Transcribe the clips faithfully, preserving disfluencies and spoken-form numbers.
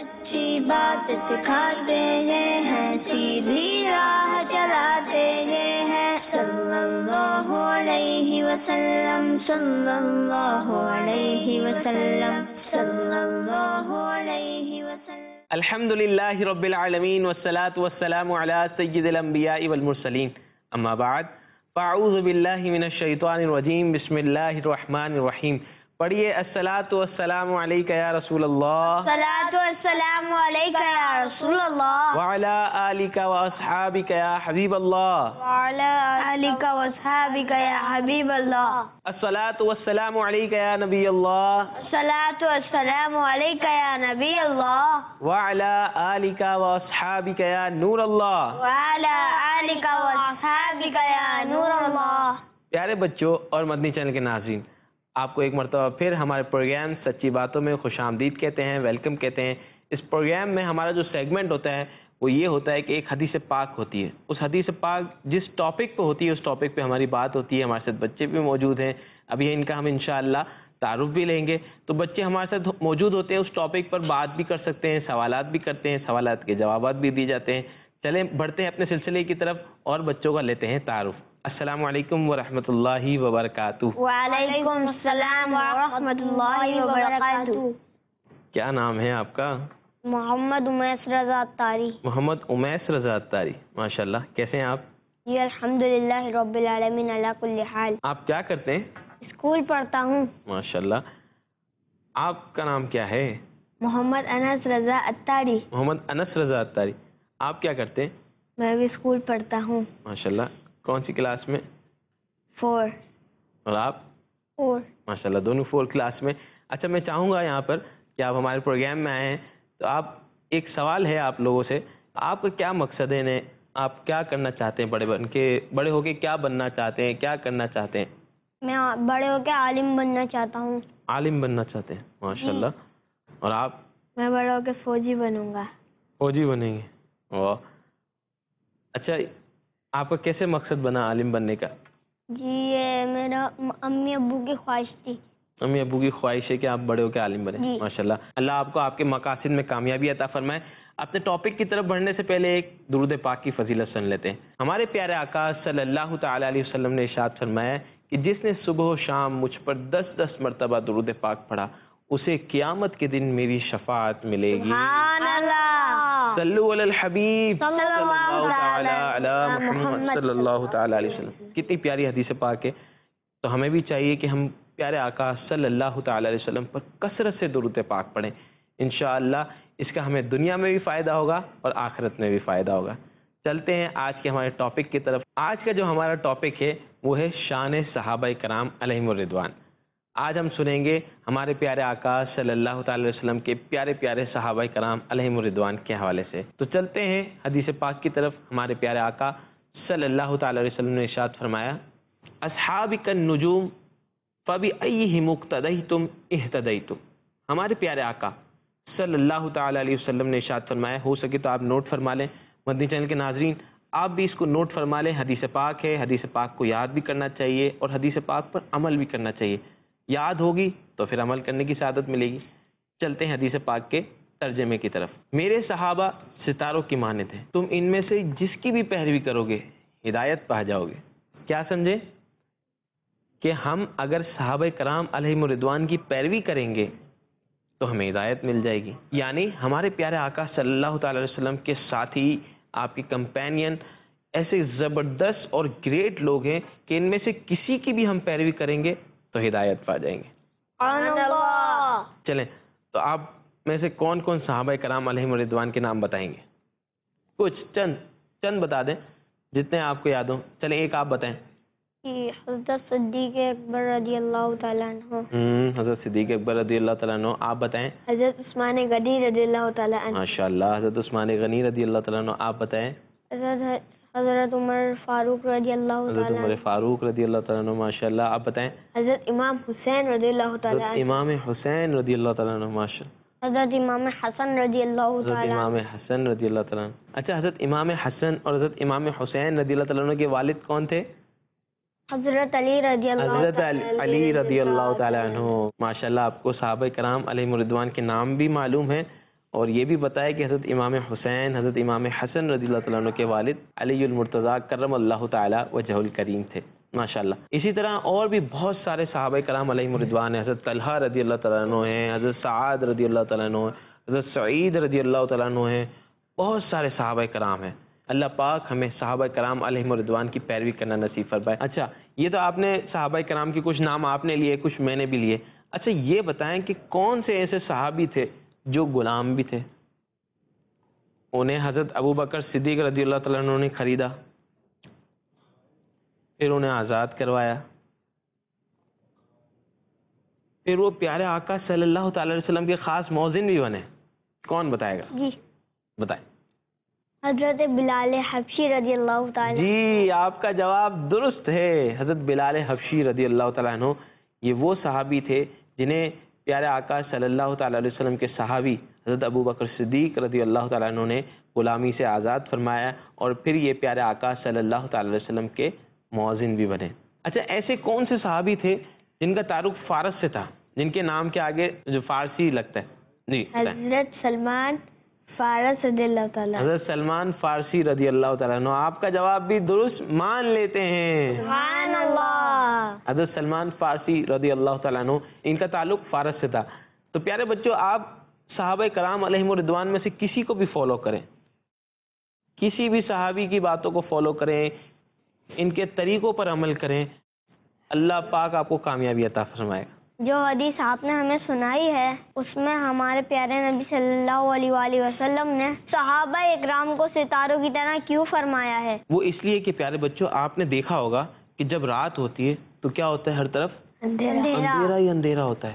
सच्ची बात सिखाते ये हैं, सीधी राह चलाते ये हैं। सल्लल्लाहु अलैहि वसल्लम, सल्लल्लाहु अलैहि वसल्लम, सल्लल्लाहु अलैहि वसल्लम। अल्हम्दुलिल्लाहि रब्बिल आलमीन वस्सलातु वस्सलामु अला सय्यिदिल अंबियाइ वल मुरसलीन, अम्मा बाद, फ़अऊज़ु बिल्लाहि मिनश शैतानिर रजीम, बिस्मिल्लाहिर रहमानिर रहीम। पढ़िए अस्सलातु वस्सलामु अलैका या रसूल अल्लाह, अस्सलातु वस्सलामु अलैका या रसूल अल्लाह, व अला आलिका व अस्हाबिका या हबीब अल्लाह, व अला आलिका व अस्हाबिका या हबीब अल्लाह। अस्सलातु वस्सलामु अलैका या नबी अल्लाह, अस्सलातु वस्सलामु अलैका या नबी अल्लाह, व अला आलिका व अस्हाबिका या नूर अल्लाह, व अला आलिका व अस्हाबिका या नूर अल्लाह। प्यारे बच्चों और मदनी चैनल के नाज़रीन, आपको एक मरतबा फिर हमारे प्रोग्राम सच्ची बातों में खुशामदीद कहते हैं, वेलकम कहते हैं। इस प्रोग्राम में हमारा जो सेगमेंट होता है वो ये होता है कि एक हदीस पाक होती है, उस हदीस पाक जिस टॉपिक पे होती है उस टॉपिक पे हमारी बात होती है। हमारे साथ बच्चे भी मौजूद हैं, अभी इनका हम इंशाअल्लाह तारुफ भी लेंगे। तो बच्चे हमारे साथ मौजूद होते हैं, उस टॉपिक पर बात भी कर सकते हैं, सवालात भी करते हैं, सवालात के जवाबात भी दिए जाते हैं। चलें बढ़ते हैं अपने सिलसिले की तरफ और बच्चों का लेते हैं तारुफ। अस्सलामु अलैकुम व रहमतुल्लाहि व बरकातुहू। वालेकुम अस्सलाम व रहमतुल्लाहि व बरकातुहू। क्या नाम है आपका? मोहम्मद उमैस रज़ा अत्तारी। मोहम्मद उमैस रज़ा अत्तारी, माशाल्लाह। कैसे हैं आप? जी अल्हम्दुलिल्लाह रब्बिल आलमीन अला कुल्ली हाल। आप क्या करते हैं? स्कूल पढ़ता हूँ। माशाल्लाह। आपका नाम क्या है? मोहम्मद अनस रज़ा अत्तारी। मोहम्मद अनस रज़ा अत्तारी। आप क्या करते हैं? मैं भी स्कूल पढ़ता हूँ। माशाल्लाह। कौन सी क्लास में? फोर। और आप? फोर। माशाल्लाह, दोनों फोर क्लास में। अच्छा, मैं चाहूँगा यहाँ पर कि आप हमारे प्रोग्राम में आए हैं तो आप, एक सवाल है आप लोगों से, आपका क्या मकसद है ने, आप क्या करना चाहते हैं? बड़े बन के बड़े होके क्या बनना चाहते हैं, क्या करना चाहते हैं? मैं बड़े होके आलिम बनना चाहता हूँ। आलिम बनना चाहते हैं, माशाल्लाह। और आप? मैं बड़े होके फौजी बनूंगा। फौजी बनेंगे, वाह। अच्छा, आपका कैसे मकसद बना आलिम बनने का? जी ये मेरा अम्मी अब्बू की ख्वाहिश थी। अम्मी अब्बू की ख्वाहिश है कि आप बड़े होकर आलिम बने, माशाल्लाह। अल्लाह आपको आपके मकासद में कामयाबी अता फरमाए। अपने टॉपिक की तरफ बढ़ने से पहले एक दुरूद पाक की फजीलत सुन लेते हैं। हमारे प्यारे आका सल्लल्लाहु तआला अलैहि वसल्लम ने इरशाद फरमाया कि जिसने सुबह शाम मुझ पर दस दस मरतबा दुरूद पाक पढ़ा उसे क़यामत के दिन मेरी शफाअत मिलेगी। सुभान अल्लाह। सल्लु अलल हबीब सल्लल्लाहु तआला अला मुहम्मद सल्लल्लाहु तआला अलैहि वसल्लम। कितनी प्यारी हदीस पाक है। तो हमें भी चाहिए कि हम प्यारे आका सल्लल्लाहु तआला अलैहि वसल्लम पर कसरत से दुरूद पाक पढ़ें। इंशाअल्लाह इसका हमें दुनिया में भी फ़ायदा होगा और आखिरत में भी फ़ायदा होगा। चलते हैं आज के हमारे टॉपिक की तरफ। आज का जो हमारा टॉपिक है वो है शान सहाबाए कराम अलैहिमुर रिदवान। आज हम सुनेंगे हमारे प्यारे आका सल्लल्लाहु तआला अलैहि वसल्लम के प्यारे प्यारे सहाबाए कराम अलैहिमुर रिदवान के हवाले से। तो चलते हैं हदीस पाक की तरफ। हमारे प्यारे आका सल्लल्लाहु तआला अलैहि वसल्लम ने इरशाद फरमाया, अस्हाबिकन नुजूम फबिअय्यिहिम मुक्तदैतुम इह्तदैतुम। हमारे प्यारे आका सल्लल्लाहु तआला अलैहि वसल्लम ने इरशाद फरमाया, हो सके तो आप नोट फरमा लें। मदनी चैनल के नाजरीन, आप भी इसको नोट फरमा लें। हदीस पाक है, हदीस पाक को याद भी करना चाहिए और हदीस पाक पर अमल भी करना चाहिए। याद होगी तो फिर अमल करने की सआदत मिलेगी। चलते हैं हदीस पाक के तर्जमे की तरफ। मेरे सहाबा सितारों की मानद हैं, तुम इनमें से जिसकी भी पैरवी करोगे हिदायत पा जाओगे। क्या समझे? कि हम अगर सहाबा कराम अलैहिमुर रिदवान की पैरवी करेंगे तो हमें हिदायत मिल जाएगी। यानी हमारे प्यारे आका सल्लल्लाहु तआला अलैहि वसल्लम के साथी, आपके कंपेनियन ऐसे ज़बरदस्त और ग्रेट लोग हैं कि इनमें से किसी की भी हम पैरवी करेंगे तो हिदायत पा जाएंगे। चलें, तो आप में से कौन कौन सहाबा कराम अलैहिमुर रिदवान के नाम बताएंगे? कुछ चंद चंद बता दें जितने आपको याद हो। चलें, एक आप बताएं। हज़रत सिद्दीक़ अकबर रज़ियल्लाहु तआला अन्हु। हम्म हज़रत सिद्दीक़ अकबर रज़ियल्लाहु तआला अन्हु। आप बताएं। हज़रत उस्मान गनी रज़ियल्लाहु तआला अन्हु। माशाअल्लाह, हज़रत उस्मान गनी रज़ियल्लाहु तआला अन्हु। आप बताएं। हज़रत हज़रत उमर फारूक रज़ियल्लाहु तआला हज़रत उमर फारूक रज़ियल्लाहु तआला अन्हु। माशाअल्लाह। आप बताएं। हज़रत इमाम हुसैन रज़ियल्लाहु तआला अन्हु। इमाम हुसैन रज़ियल्लाहु तआला अन्हु। माशाअल्लाह। हज़रत इमाम हसन रज़ियल्लाहु तआला अन्हु। इमाम हसन रज़ियल्लाहु तआला अन्हु। अच्छा, हज़रत इमाम हसन और हज़रत इमाम हुसैन रज़ियल्लाहु तआला अन्हु के वालिद कौन थे? हज़रत अली रज़ियल्लाहु हज़रत अली रज़ियल्लाहु तआला अन्हु। माशाअल्लाह, आपको सहाबा कराम अलैहिमुर रिदवान के नाम भी मालूम है اور یہ بھی بتایا کہ حضرت امام حسین حضرت امام حسن رضی اللہ تعالیٰ عنہ کے والد علی المرتضیٰ کرم اللہ تعالیٰ وجہ الکریم تھے ماشاءاللہ. اسی طرح اور بھی بہت سارے صحابہ کرام علیہم الرضوان ہیں. حضرت طلحہ رضی اللہ تعالیٰ عنہ ہیں, حضرت سعد رضی اللہ تعالیٰ عنہ ہیں, حضرت سعید رضی اللہ تعالیٰ عنہ ہیں. بہت سارے صحابہ کرام ہیں. اللہ پاک ہمیں صحابہ کرام علیہم الرضوان کی پیروی کرنا نصیب فرمائے. اچھا, یہ تو آپ نے صحابہ کرام کے کچھ نام آپ نے لیے, کچھ میں نے بھی لیے. اچھا یہ بتائیں کہ کون سے ایسے صحابی تھے جو غلام بھی تھے؟ انہیں حضرت ابو بکر صدیق رضی اللہ تعالیٰ عنہ نے خریدا, پھر انہیں آزاد کروایا, پھر وہ پیارے آقا صلی اللہ تعالی علیہ وسلم کے خاص مؤذن بھی بنے. کون بتائے گا؟ جی بتائیں. حضرت بلال حبشی رضی اللہ تعالی. جی آپ کا جواب درست ہے. حضرت بلال حبشی رضی اللہ تعالیٰ عنہ یہ وہ صحابی تھے جنہیں پیارے آقا صلی اللہ تعالی علیہ وسلم کے صحابی حضرت ابو بکر صدیق رضی اللہ تعالیٰ عنہ نے غلامی سے آزاد فرمایا, اور پھر یہ پیارے آقا صلی اللہ تعالی علیہ وسلم کے مؤذن بھی بنے. اچھا ایسے کون سے صحابی تھے جن کا تعلق فارس سے تھا, جن کے نام کے آگے جو فارسی لگتا ہے؟ جی حضرت سلمان فارس رضی اللہ تعالیٰ. حضرت سلمان فارسی رضی اللہ تعالیٰ عنہ. آپ کا جواب بھی درست مان لیتے ہیں. سبحان اللہ. حضرت سلمان فارسی رضی اللہ تعالیٰ عنہ, ان کا تعلق فارس سے تھا. تو پیارے بچوں, آپ صحابہ کرام علیہم الرضوان میں سے کسی کو بھی فالو کریں, کسی بھی صحابی کی باتوں کو فالو کریں, ان کے طریقوں پر عمل کریں, اللہ پاک آپ کو کامیابی عطا فرمائے گا. جو حدیث آپ نے ہمیں سنائی ہے اس میں ہمارے پیارے نبی صلی اللہ علیہ وآلہ وسلم نے صحابہ اکرام کو ستاروں کی طرح کیوں فرمایا ہے؟ وہ اس لیے کہ پیارے بچوں آپ نے دیکھا ہوگا کہ جب رات ہوتی ہے تو کیا ہوتا ہے, ہر طرف اندھیرا ہی اندھیرا ہوتا ہے,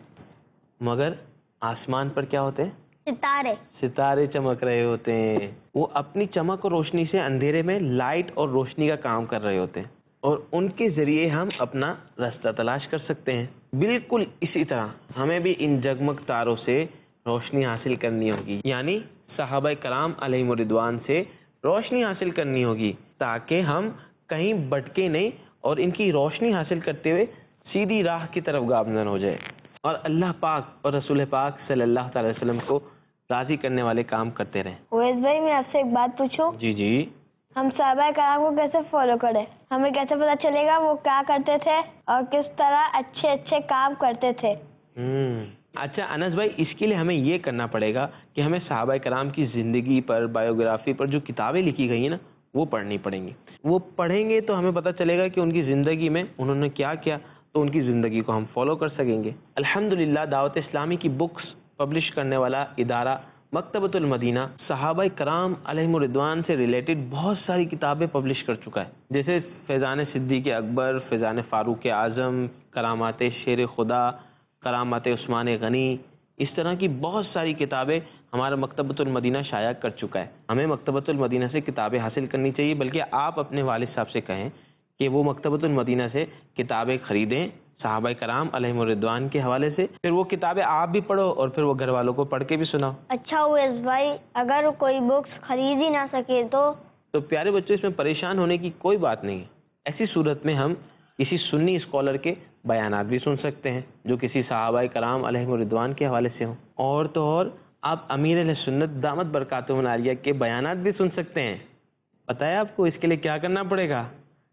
مگر آسمان پر کیا ہوتے ہیں؟ ستارے. ستارے چمک رہے ہوتے ہیں. وہ اپنی چمک اور روشنی سے اندھیرے میں لائٹ اور روشنی کا کام کر رہے ہوتے ہیں, اور ان کے ذریعے ہم اپنا راستہ تلاش کر سکتے ہیں. بالکل اسی طرح ہمیں بھی ان جگمگ تاروں سے روشنی حاصل کرنی ہوگی, یعنی صحابہ کرام علیہم الرضوان سے روشنی حاصل کرنی ہوگی, تاکہ ہم کہیں بھٹکے نہیں اور ان کی روشنی حاصل کرتے ہوئے سیدھی راہ کی طرف گامزن ہو جائے, اور اللہ پاک اور رسول پاک صلی اللہ تعالی وسلم کو راضی کرنے والے کام کرتے رہیں. اویس بھائی میں آپ سے ایک بات پوچھوں؟ جی جی. ہم صحابہ کرام کو کیسے فالو کریں؟ ہمیں کیسے پتا چلے گا وہ کیا کرتے تھے اور کس طرح اچھے اچھے کام کرتے تھے؟ ہوں اچھا انس بھائی, اس کے لیے ہمیں یہ کرنا پڑے گا کہ ہمیں صحابہ کرام کی زندگی پر, بایوگرافی پر جو کتابیں لکھی گئی ہیں نا, وہ پڑھنی پڑیں گی. وہ پڑھیں گے تو ہمیں پتہ چلے گا کہ ان کی زندگی میں انہوں نے کیا کیا, تو ان کی زندگی کو ہم فالو کر سکیں گے. الحمدللہ دعوت اسلامی کی بکس پبلش کرنے والا ادارہ مکتبۃ المدینہ صحابہ کرام علیہم الرضوان سے ریلیٹڈ بہت ساری کتابیں پبلش کر چکا ہے, جیسے فیضان صدیق اکبر, فیضان فاروق اعظم, کرامات شیر خدا, کرامات عثمان غنی, اس طرح کی بہت ساری کتابیں ہمارا مکتبۃ المدینہ شائع کر چکا ہے. ہمیں مکتبۃ المدینہ سے کتابیں حاصل کرنی چاہیے, بلکہ آپ اپنے والد صاحب سے کہیں کہ وہ مکتبۃ المدینہ سے کتابیں خریدیں صحابہ کرام علیہم الرضوان کے حوالے سے, پھر وہ کتابیں آپ بھی پڑھو اور پھر وہ گھر والوں کو پڑھ کے بھی سناؤ. اچھا اویس بھائی, اگر کوئی بکس خرید ہی نہ سکے تو تو پیارے بچوں اس میں پریشان ہونے کی کوئی بات نہیں ہے. ایسی صورت میں ہم کسی سنی اسکالر کے بیانات بھی سن سکتے ہیں جو کسی صحابہ کرام علیہم الرضوان کے حوالے سے ہوں, اور تو اور آپ امیر اہل سنت دامت برکاتہم العالیہ کے بیانات بھی سن سکتے ہیں. پتہ ہے آپ کو اس کے لیے کیا کرنا پڑے گا؟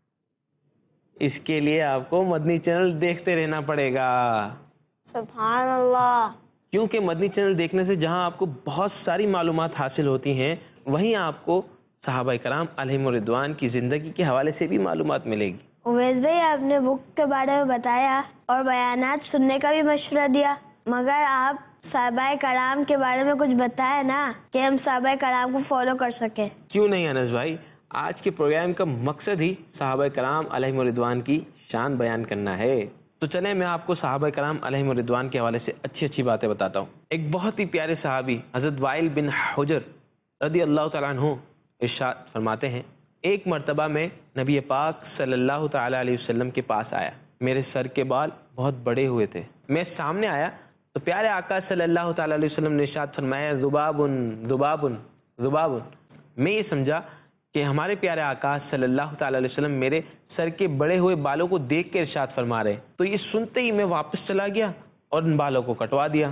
اس کے لیے آپ کو مدنی چینل دیکھتے رہنا پڑے گا. سبحان اللہ. کیونکہ مدنی چینل دیکھنے سے جہاں آپ کو بہت ساری معلومات حاصل ہوتی ہیں, وہیں آپ کو صحابہ کرام علیہم الرضوان کی زندگی کے حوالے سے بھی معلومات ملے گی. اویس بھائی آپ نے بک کے بارے میں بتایا اور بیانات سننے کا بھی مشورہ دیا, مگر آپ صحابہ کرام کے بارے میں کچھ بتایا نا کہ ہم صحابہ کرام کو فالو کر سکیں. کیوں نہیں انس بھائی, آج کے پروگرام کا مقصد ہی صحابہ کرام علیہم الرضوان کی شان بیان کرنا ہے. تو چلیں میں آپ کو صحابہ کرام علیہم الرضوان کے حوالے سے اچھی اچھی باتیں بتاتا ہوں. ایک بہت ہی پیارے صحابی حضرت وائل بن حجر رضی اللہ تعالیٰ عنہ ارشاد فرماتے ہیں, ایک مرتبہ میں نبی پاک صلی اللہ تعالی علیہ وسلم کے پاس آیا, میرے سر کے بال بہت بڑے ہوئے تھے. میں سامنے آیا تو پیارے آقا صلی اللہ تعالی علیہ وسلم نے ارشاد فرمایا, ذبابن ذبابن ذبابن. میں یہ سمجھا کہ ہمارے پیارے آقا صلی اللہ تعالی علیہ وسلم میرے سر کے بڑے ہوئے بالوں کو دیکھ کے ارشاد فرما رہے. تو یہ سنتے ہی میں واپس چلا گیا اور ان بالوں کو کٹوا دیا.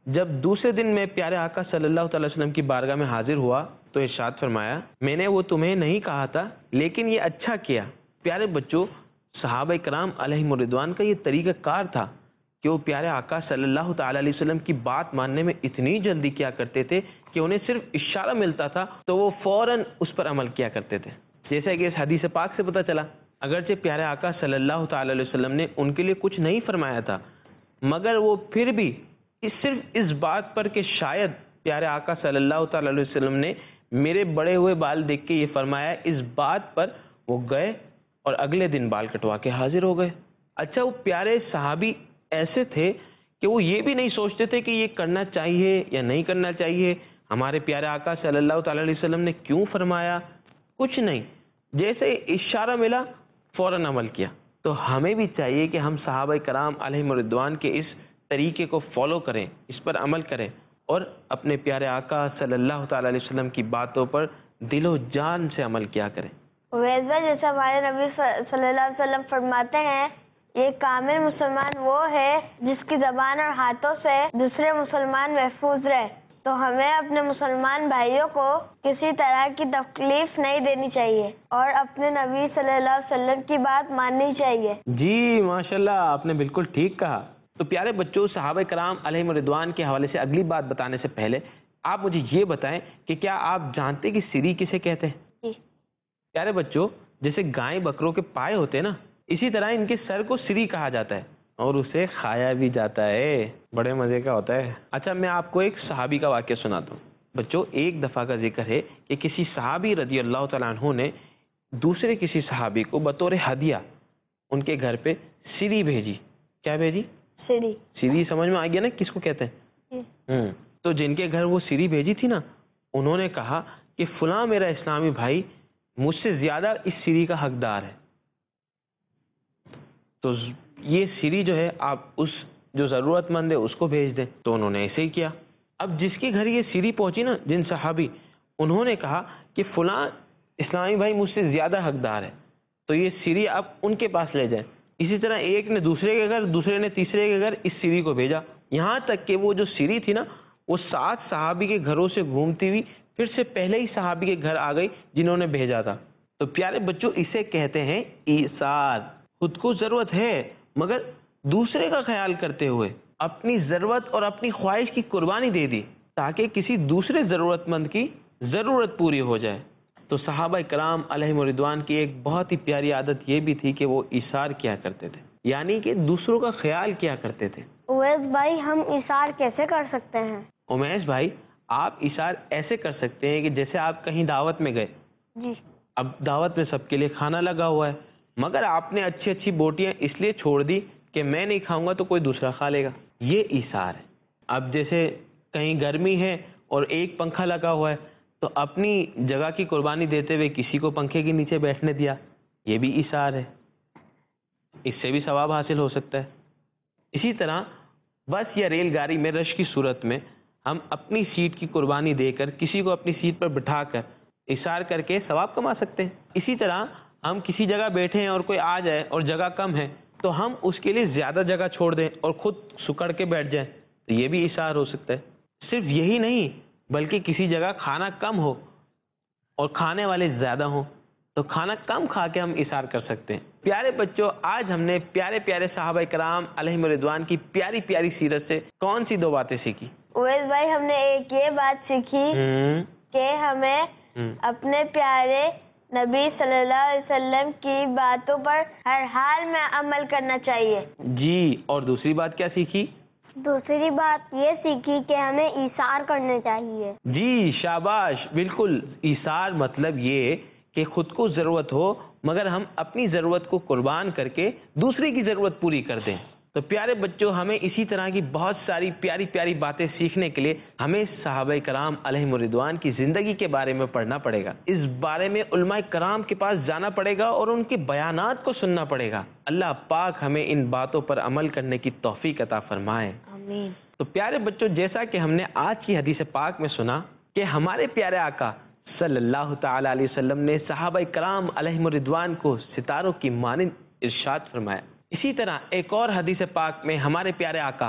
جب دوسرے دن میں پیارے آقا صلی اللہ تعالی وسلم کی بارگاہ میں حاضر ہوا تو ارشاد فرمایا میں نے وہ تمہیں نہیں کہا تھا لیکن یہ اچھا کیا۔ پیارے بچوں، صحابہ کرام علیہم الرضوان کا یہ طریقہ کار تھا کہ وہ پیارے آقا صلی اللہ تعالی علیہ وسلم کی بات ماننے میں اتنی جلدی کیا کرتے تھے کہ انہیں صرف اشارہ ملتا تھا تو وہ فوراً اس پر عمل کیا کرتے تھے۔ جیسا کہ اس حدیث پاک سے پتہ چلا، اگرچہ پیارے آقا صلی اللہ تعالی علیہ وسلم نے ان کے لیے کچھ نہیں فرمایا تھا، مگر وہ پھر بھی اس صرف اس بات پر کہ شاید پیارے آقا صلی اللہ تعالی علیہ وسلم نے میرے بڑے ہوئے بال دیکھ کے یہ فرمایا، اس بات پر وہ گئے اور اگلے دن بال کٹوا کے حاضر ہو گئے۔ اچھا، وہ پیارے صحابی ایسے تھے کہ وہ یہ بھی نہیں سوچتے تھے کہ یہ کرنا چاہیے یا نہیں کرنا چاہیے، ہمارے پیارے آقا صلی اللہ تعالی علیہ وسلم نے کیوں فرمایا، کچھ نہیں، جیسے اشارہ ملا فوراً عمل کیا۔ تو ہمیں بھی چاہیے کہ ہم صحابہ کرام علیہم الرضوان کے اس طریقے کو فالو کریں، اس پر عمل کریں اور اپنے پیارے آقا صلی اللہ تعالی علیہ وسلم کی باتوں پر دل و جان سے عمل کیا کریں۔ ویسے جیسے ہمارے نبی صلی اللہ علیہ وسلم فرماتے ہیں، یہ کامل مسلمان وہ ہے جس کی زبان اور ہاتھوں سے دوسرے مسلمان محفوظ رہے۔ تو ہمیں اپنے مسلمان بھائیوں کو کسی طرح کی تکلیف نہیں دینی چاہیے اور اپنے نبی صلی اللہ علیہ وسلم کی بات ماننی چاہیے۔ جی ماشاءاللہ، آپ نے بالکل ٹھیک کہا۔ تو پیارے بچوں، صحابہ کرام علیہم الرضوان کے حوالے سے اگلی بات بتانے سے پہلے آپ مجھے یہ بتائیں کہ کیا آپ جانتے کہ سری کسے کہتے ہیں؟ جی پیارے بچوں، جیسے گائے بکروں کے پائے ہوتے ہیں نا، اسی طرح ان کے سر کو سری کہا جاتا ہے اور اسے کھایا بھی جاتا ہے، بڑے مزے کا ہوتا ہے۔ اچھا، میں آپ کو ایک صحابی کا واقعہ سناتا ہوں۔ بچوں، ایک دفعہ کا ذکر ہے کہ کسی صحابی رضی اللہ تعالیٰ عنہ نے دوسرے کسی صحابی کو بطور ہدیہ ان کے گھر پہ سری بھیجی۔ کیا بھیجی؟ سری۔ سری سمجھ میں آ گیا نا کس کو کہتے ہیں؟ ہوں تو جن کے گھر وہ سری بھیجی تھی نا، انہوں نے کہا کہ فلاں میرا اسلامی بھائی مجھ سے زیادہ اس سری کا حقدار ہے، تو یہ سری جو ہے آپ اس جو ضرورت مند ہے اس کو بھیج دیں۔ تو انہوں نے ایسے ہی کیا۔ اب جس کے گھر یہ سری پہنچی نا، جن صحابی، انہوں نے کہا کہ فلاں اسلامی بھائی مجھ سے زیادہ حقدار ہے، تو یہ سری آپ ان کے پاس لے جائیں۔ اسی طرح ایک نے دوسرے کے گھر، دوسرے نے تیسرے کے گھر اس سری کو بھیجا، یہاں تک کہ وہ جو سری تھی نا، وہ سات صحابی کے گھروں سے گھومتی ہوئی پھر سے پہلے ہی صحابی کے گھر آ گئی جنہوں نے بھیجا تھا۔ تو پیارے بچوں، اسے کہتے ہیں ایثار۔ خود کو ضرورت ہے مگر دوسرے کا خیال کرتے ہوئے اپنی ضرورت اور اپنی خواہش کی قربانی دے دی تاکہ کسی دوسرے ضرورت مند کی ضرورت پوری ہو جائے۔ تو صحابہ کرام علیہم الرضوان کی ایک بہت ہی پیاری عادت یہ بھی تھی کہ وہ ایثار کیا کرتے تھے، یعنی کہ دوسروں کا خیال کیا کرتے تھے۔ اویس بھائی، ہم ایثار کیسے کر سکتے ہیں؟ امیش بھائی، آپ ایثار ایسے کر سکتے ہیں کہ جیسے آپ کہیں دعوت میں گئے، جی، اب دعوت میں سب کے لیے کھانا لگا ہوا ہے، مگر آپ نے اچھی اچھی بوٹیاں اس لیے چھوڑ دی کہ میں نہیں کھاؤں گا تو کوئی دوسرا کھا لے گا، یہ ایثار ہے۔ اب جیسے کہیں گرمی ہے اور ایک پنکھا لگا ہوا ہے تو اپنی جگہ کی قربانی دیتے ہوئے کسی کو پنکھے کے نیچے بیٹھنے دیا، یہ بھی ایثار ہے، اس سے بھی ثواب حاصل ہو سکتا ہے۔ اسی طرح بس یا ریل گاڑی میں رش کی صورت میں ہم اپنی سیٹ کی قربانی دے کر کسی کو اپنی سیٹ پر بٹھا کر ایثار کر کے ثواب کما سکتے ہیں۔ اسی طرح ہم کسی جگہ بیٹھے ہیں اور کوئی آ جائے اور جگہ کم ہے تو ہم اس کے لیے زیادہ جگہ چھوڑ دیں اور خود سکڑ کے بیٹھ جائیں، تو یہ بھی ایثار ہو سکتا ہے۔ صرف یہی نہیں بلکہ کسی جگہ کھانا کم ہو اور کھانے والے زیادہ ہوں تو کھانا کم کھا کے ہم ایثار کر سکتے ہیں۔ پیارے بچوں، آج ہم نے پیارے پیارے صحابہ کرام علیہم الرضوان کی پیاری پیاری سیرت سے کون سی دو باتیں سیکھی؟ اویس بھائی، ہم نے ایک یہ بات سیکھی کہ ہمیں اپنے پیارے نبی صلی اللہ علیہ وسلم کی باتوں پر ہر حال میں عمل کرنا چاہیے۔ جی، اور دوسری بات کیا سیکھی؟ دوسری بات یہ سیکھی کہ ہمیں ایثار کرنا چاہیے۔ جی شاباش، بالکل۔ ایثار مطلب یہ کہ خود کو ضرورت ہو مگر ہم اپنی ضرورت کو قربان کر کے دوسرے کی ضرورت پوری کر دیں۔ تو پیارے بچوں، ہمیں اسی طرح کی بہت ساری پیاری پیاری باتیں سیکھنے کے لیے ہمیں صحابہ کرام علیہم الرضوان کی زندگی کے بارے میں پڑھنا پڑے گا، اس بارے میں علماء کرام کے پاس جانا پڑے گا اور ان کے بیانات کو سننا پڑے گا۔ اللہ پاک ہمیں ان باتوں پر عمل کرنے کی توفیق عطا فرمائے، آمین۔ تو پیارے بچوں، جیسا کہ ہم نے آج کی حدیث پاک میں سنا کہ ہمارے پیارے آقا صلی اللہ تعالی علیہ وسلم نے صحابہ کرام علیہم الرضوان کو ستاروں کی مانند ارشاد فرمایا۔ اسی طرح ایک اور حدیث پاک میں ہمارے پیارے آقا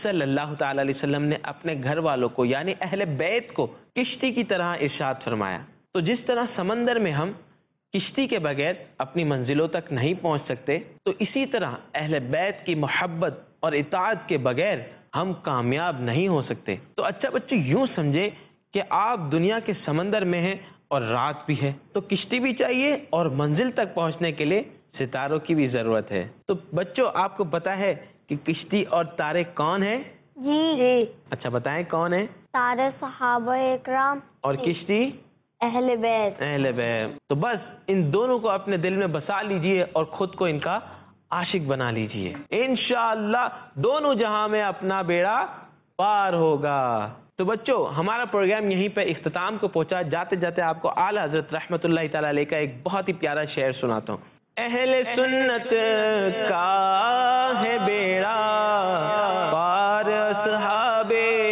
صلی اللہ تعالی علیہ وسلم نے اپنے گھر والوں کو یعنی اہل بیت کو کشتی کی طرح ارشاد فرمایا. تو جس طرح سمندر میں ہم کشتی کے بغیر اپنی منزلوں تک نہیں پہنچ سکتے، تو اسی طرح اہل بیت کی محبت اور اطاعت کے بغیر ہم کامیاب نہیں ہو سکتے. تو اچھا بچے یوں سمجھے کہ آپ دنیا کے سمندر میں ہیں اور رات بھی ہے، تو کشتی بھی چاہیے اور منزل تک پہنچنے کے لیے ستاروں کی بھی ضرورت ہے. تو بچوں آپ کو پتا ہے کہ کشتی اور تارے کون ہیں؟ جی جی اچھا بتائیں کون ہیں؟ سارے صحابہ اکرام اور کشتی اہل بیت. اہل بیت. تو بس ان دونوں کو اپنے دل میں بسا لیجئے اور خود کو ان کا عاشق بنا لیجئے، انشاءاللہ دونوں جہاں میں اپنا بیڑا پار ہوگا. تو بچوں ہمارا پروگرام یہیں پہ اختتام کو پہنچا. جاتے جاتے آپ کو اعلی حضرت رحمت اللہ تعالی علیہ کا ایک بہت ہی پیارا شعر سناتا ہوں. اہل سنت کا ہے بیڑا پار اصحاب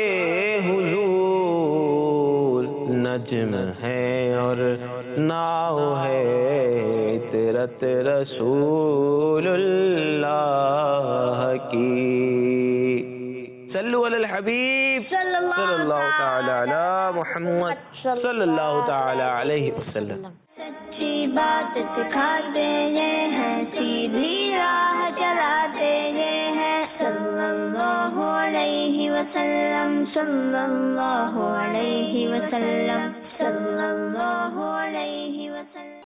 حضور، نجم ہے اور ناؤ ہے عطرت رسول اللہ کی. صلو علی الحبیب صلی اللہ تعالی علی محمد صلی اللہ تعالی علیہ وسلم. سچی بات سکھاتے یہ ہیں، سیدھی راہ چلاتے یہ ہیں، صلی اللہ علیہ وسلم صلی اللہ علیہ وسلم صلی اللہ علیہ